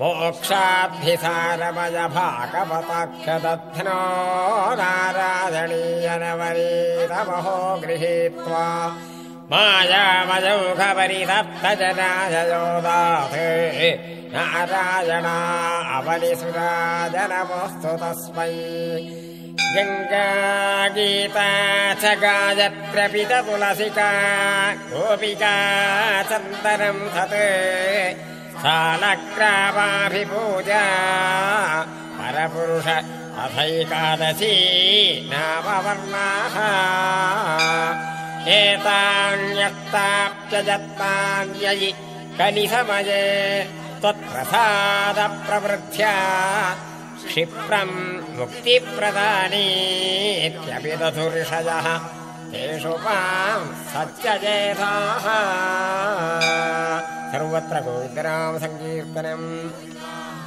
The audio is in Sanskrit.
मोक्षाभिसारमय भागवताक्षदध्नो नारायणीयनवरीतमहो गृहीत्वा मायामयौघपरितप्तजनाययोदाथे नारायणा अवनिसुराजनमोऽस्तु तस्मै गङ्गा गीता च गायत्र्यपिततुलसिका गोपिका चन्दनं तत् शालग्रामाभिपूजा परपुरुष अथैकादशी नामवर्णाः एतान्यक्ताप्यजत्तान्ययि कलिसमये त्वत्प्रसादप्रवृद्ध्या क्षिप्रम् मुक्तिप्रदानीत्यपि दधुर्षयः तेषु मां सत्यजेताः सर्वत्र गोविन्दनाम संकीर्तनम्।